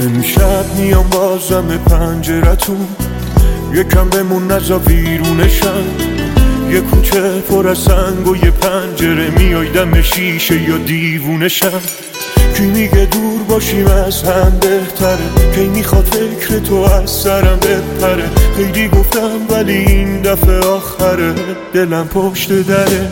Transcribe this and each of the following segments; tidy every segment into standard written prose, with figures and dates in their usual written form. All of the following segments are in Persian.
امشب میام بازم پنجرتون، یکم بمون نزا ویرونشم. یه کوچه پر از سنگ و یه پنجره، میای دم شیشه یا دیوونشم. کی میگه دور باشیم از هم بهتره، کی میخواد فکر تو از سرم بپره. خیلی گفتم ولی این دفعه آخره، دلم پشت دره.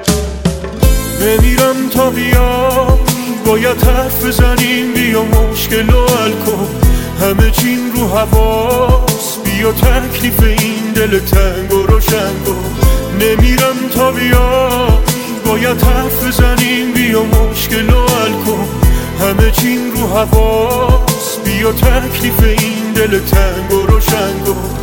نمیرم تا بیام، باید حرف بزنیم، بیا مشکل و حل کن. همه چین رو حواس، بیا تکلیف این دل تنگ و روشن کن. نمیرم تا بیام، باید حرف بزنیم، بیا مشکل و حل کن. همه چین رو حواس، بیا تکلیف این دل تنگ و روشن کن.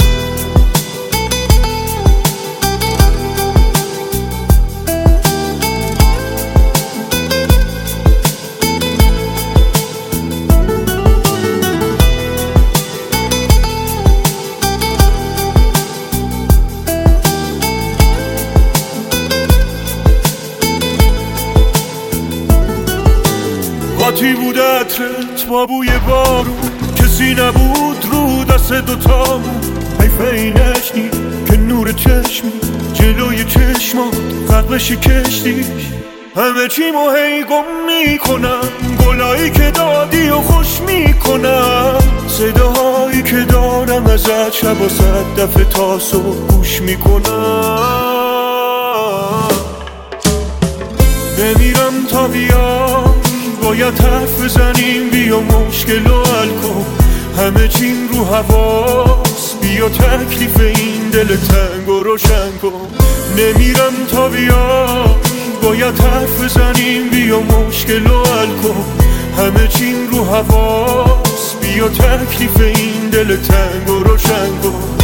قاطی بود عطرت با بوی بارون، کسی نبود رو دست دوتامون. حیف اینش نی که نور چشمی جلوی چشمات غرق بشی کشتیش. همه چی مو هی گم میکنم، گلایی که دادی و خوش میکنم. صداهایی که دارم ازت شب و 100 دفعه تا صبح گوش میکنم. نمیرم تا بیام، باید حرف بزنیم، بیا مشکل و حل کن. همه چین رو حواس، بیا تکلیف این دل تنگ و روشن کن. نمیرم تا بیام، باید حرف بزنیم، بیا مشکل و حل کن. همه چین رو حواس، بیا تکلیف این دل تنگ و روشن کن.